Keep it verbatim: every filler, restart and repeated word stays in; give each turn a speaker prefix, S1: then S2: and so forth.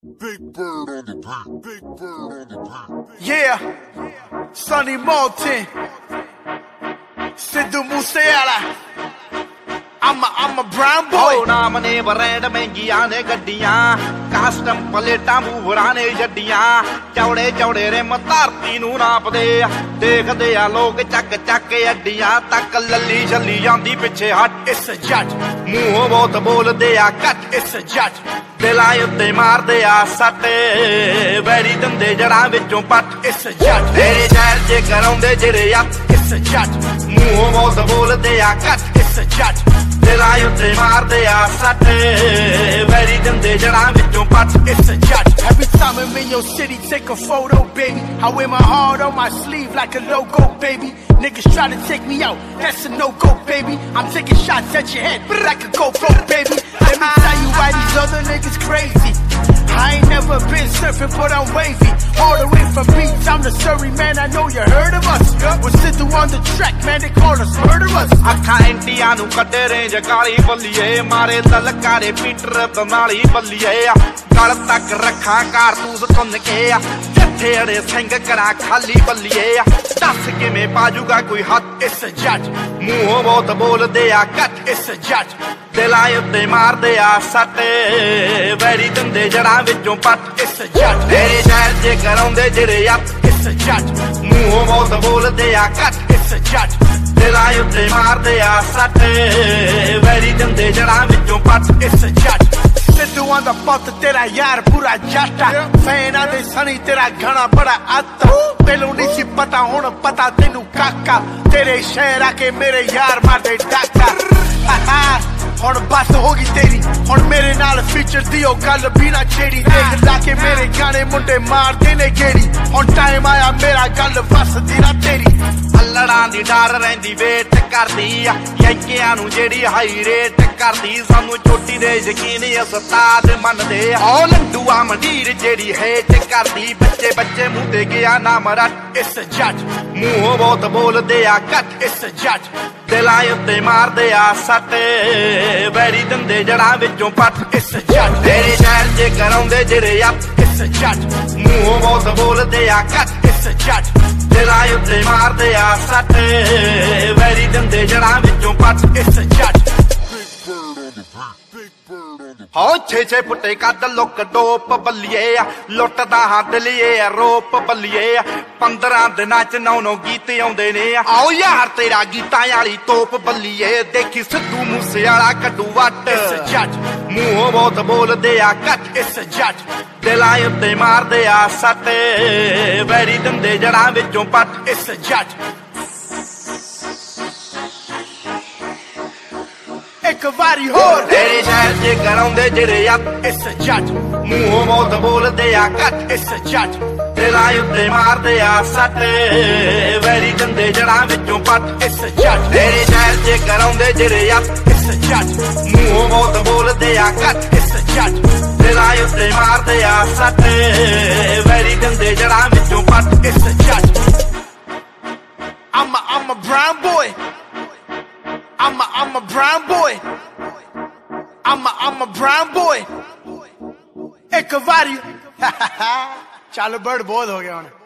S1: Big bird on the beat. Big bird on the beat.
S2: Yeah, Sonny Maltin, Sidhu Moosewala. I'm a, I'm a brown boy.
S3: नाम ने brand महंगिया ने गड्डियां custom प्लेटां मूवरां ने जड्डियां चौड़े चौड़े रे मतारती नू नापदे देखदे आ लोग चक चक अड्डियां तक लल्ली छल्ली जांदी पिछे हट
S2: It's a judge.
S3: मूंहों बहुत बोलदे आ कट
S2: It's a judge.
S3: दिलां उत्ते मारदे आ सट वैरी दंदे जड़ां विचों पट
S2: It's a judge.
S3: तेरे शहर च कराउंदे जेरे अत
S2: It's a judge.
S3: मूंहों बहुत बोलदे आ कट
S2: It's a judge.
S3: दिलां उत्ते मारदे आ सट वैरी दंदे जड़ां विचों पट
S2: It's a judge. Every time I'm in your city, take a photo, baby. I wear my heart on my sleeve like a logo, baby. Niggas try to take me out, that's a no-go, baby. I'm taking shots at your head like a GoPro, baby. Let me tell you why these other niggas crazy. I ain't never been surfing, but I'm wavy. All the way from beach, I'm the Surrey man, I know you heard of us. We're sitting on the track, man, they call us murderers.
S3: ਅੱਖਾਂ ਇੰਟੀਆਂ ਨੂੰ ਕੱਢੇ range ਕਾਲੀ ਬੱਲੀਏ ਮਾਰੇ ਲਲਕਾਰੇ Peter ਬਨਾਲੀ ਬੱਲੀਏ ਗਲ ਤੱਕ ਰੱਖਾਂ ਕਾਰਤੂਸ ਤੁੰਨ ਕੇ ਜੱਥੇ ਅੜੇ ਸਿੰਘ ਕਰਾਂ ਖਾਲੀ ਬੱਲੀਏ ਦੱਸ ਕਿਵੇਂ ਪਾਜੂਗਾ ਕੋਈ ਹੱਥ
S2: It's a judge.
S3: ਮੂੰਹੋਂ ਬਹੁਤ ਬੋਲਦੇ ਆ ਕੱਟ
S2: It's a judge.
S3: ਦਿਲਾਂ ਉੱਤੇ ਮਾਰਦੇ ਆ ਸੱਟ ਵੈਰੀ ਦੰਦੇ ਜੜਾਂ ਵਿੱਚੋਂ ਪੱਟ
S2: It's a judge.
S3: ਤੇਰੇ ਸ਼ਹਿਰ 'ਚ ਕਰਾਉਂਦੇ ਜਿਹੜੇ ਅੱਤ
S2: It's a judge.
S3: ਮੂੰਹੋਂ ਬਹੁਤ ਬੋਲਦੇ ਆ ਕੱਟ
S2: It's a judge.
S3: ਦਿਲਾਂ ਉੱਤੇ ਮਾਰਦੇ ਆ ਸੱਟ ਵੈਰੀ ਦੰਦੇ ਜੜਾਂ ਵਿੱਚੋਂ ਪੱਟ
S2: It's a judge. Sidhu on the ਪੁੱਤ ਤੇਰਾ ਯਾਰ ਪੂਰਾ ਜੱਟਾ ਫੈਨਾਂ ਦੇ ਸਣੀ ਤੇਰਾ ਘਣਾ ਬੜਾ ਆਤਾ ਤੈਨੂੰ ਨਹੀਂ ਸੀ ਪਤਾ ਹੁਣ ਪਤਾ ਤੈਨੂੰ ਕਾਕਾ ਤੇਰੇ ਸ਼ਹਿਰ ਆ ਕੇ ਮੇਰੇ ਯਾਰ ਮਾਰਦੇ ਡਾਕਾ ਹੁਣ ਬਸ ਹੋ ਗਈ ਤੇਰੀ ਹੁਣ ਮੇਰੇ ਨਾਲ ਫੀਚਰ ਦੀ ਉਹ ਗੱਲ ਵੀ ਨਾ ਛੇੜੀ ਦੇਖ ਲਾ ਕੇ ਮੇਰੇ ਗਾਣੇ ਮੁੰਡੇ ਮਾਰਦੇ ਨੇ ਗੇੜੀ ਹੁਣ ਟਾਈਮ ਆਇਆ ਮੇਰਾ ਗੱਲ ਵਸਦੀ ਨਾ ਤੇਰੀ
S3: ਅੱਲੜਾਂ ਦੀ ਡਰ ਰਹਿੰਦੀ ਵੇਟ ਕਰਦੀ ਆ ਯੰਕਿਆਂ ਨੂੰ ਜਿਹੜੀ ਹਾਈ ਰੇਟ ਕਰਦੀ ਸਾਨੂੰ ਚੋਟੀ ਦੇ ਯਕੀਨ ਉਸਤਾਦ ਮੰਨਦੇ ਆ ਉਹ ਲੰਡੂਆ ਮੰਡੀਰ ਜਿਹੜੀ ਹੇਟ ਕਰਦੀ ਬੱਚੇ ਬੱਚੇ ਮੂੰਹ ਤੇ ਗਿਆ ਨਾ ਮਰਟ
S2: It's a judge.
S3: ਮੂੰਹੋਂ ਬਹੁਤ ਬੋਲਦੇ ਆ ਕੱਟ
S2: It's a judge.
S3: ਦਿਲਾਂ ਉੱਤੇ ਮਾਰਦੇ ਆ ਸੱਟ ਵੈਰੀ ਦੰਦੇ ਜੜਾਂ ਵਿੱਚੋਂ ਪੱਟ
S2: It's a judge.
S3: ਤੇਰੇ ਸ਼ਹਿਰ 'ਚ ਕਰਾਉਂਦੇ ਜਿਹੜੇ ਅੱਤ
S2: It's a judge.
S3: ਮੂੰਹੋਂ ਬਹੁਤ ਬੋਲਦੇ ਆ ਕੱਟ
S2: It's a judge.
S3: ਦਿਲਾਂ ਉੱਤੇ ਮਾਰਦੇ ਆ ਸੱਟ ਵੈਰੀ ਦੰਦੇ ਜੜਾਂ ਵਿੱਚੋਂ ਪੱਟ
S2: It's a judge.
S1: Big bird on the beat. Big bird on the beat.
S3: ਹੋ ਛੇ ਛੇ ਫੁੱਟੇ ਕੱਢ ਲੁੱਕ ਡੋਪ ਬੱਲੀਏ ਲੁੱਟਦਾ ਹੱਦ ਲਈਏ ਰੋਪ ਬੱਲੀਏ ਪੰਦਰਾਂ ਦਿਨਾਂ ਚ ਨੌ ਨੌ ਗੀਤ ਆਉਂਦੇ ਨੇ ਆਓ ਯਾਰ ਤੇਰਾ ਗੀਤਾਂ ਵਾਲੀ ਤੋਪ ਬੱਲੀਏ ਦੇਖੀ ਸਿੱਧੂ ਮੂਸੇਵਾਲਾ ਕੱਢੂ ਵੱਟ
S2: It's a judge.
S3: ਮੂੰਹੋਂ ਬਹੁਤ ਬੋਲਦੇ ਆ ਕੱਟ
S2: It's a judge.
S3: ਦਿਲਾਂ ਉੱਤੇ ਮਾਰਦੇ ਆ ਸੱਟ ਵੈਰੀ ਦੰਦੇ ਜੜਾਂ ਵਿੱਚੋਂ ਪੱਟ
S2: It's a judge. ਇੱਕ ਵਾਰੀ ਹੋਰ
S3: ਤੇਰੇ ਸ਼ਹਿਰ 'ਚ ਕਰਾਉਂਦੇ ਜਿਹੜੇ ਅੱਤ
S2: It's a judge.
S3: ਮੂੰਹੋਂ ਬਹੁਤ ਬੋਲਦੇ ਆ ਕੱਟ
S2: It's a judge.
S3: ਦਿਲਾਂ ਉੱਤੇ ਮਾਰਦੇ ਆ ਸੱਟ ਵੈਰੀ ਦੰਦੇ ਜੜਾਂ ਵਿੱਚੋਂ ਪੱਟ
S2: It's a judge.
S3: ਤੇਰੇ ਸ਼ਹਿਰ 'ਚ ਕਰਾਉਂਦੇ ਜਿਹੜੇ ਅੱਤ
S2: It's a judge.
S3: ਮੂੰਹੋਂ ਬਹੁਤ ਬੋਲਦੇ ਆ ਕੱਟ
S2: It's a judge.
S3: ਦਿਲਾਂ ਉੱਤੇ ਮਾਰਦੇ ਆ ਸੱਟ ਵੈਰੀ ਦੰਦੇ ਜੜਾਂ ਵਿੱਚੋਂ ਪੱਟ
S2: It's a judge. I'm a, I'm a brown boy. I'm a, I'm a brown boy. I'm a, I'm a brown boy. ਇੱਕ ਵਾਰੀ ਚੱਲ ਬਰਡ ਬਹੁਤ ਹੋ ਗਿਆ ਹੁਣ